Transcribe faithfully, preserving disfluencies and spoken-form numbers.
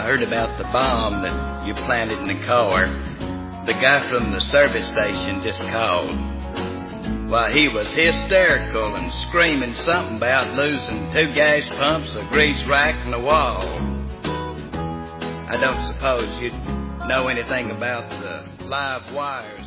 heard about the bomb that you planted in the car. The guy from the service station just called. Why, he was hysterical and screaming something about losing two gas pumps, a grease rack, and a wall. I don't suppose you'd know anything about the live wires.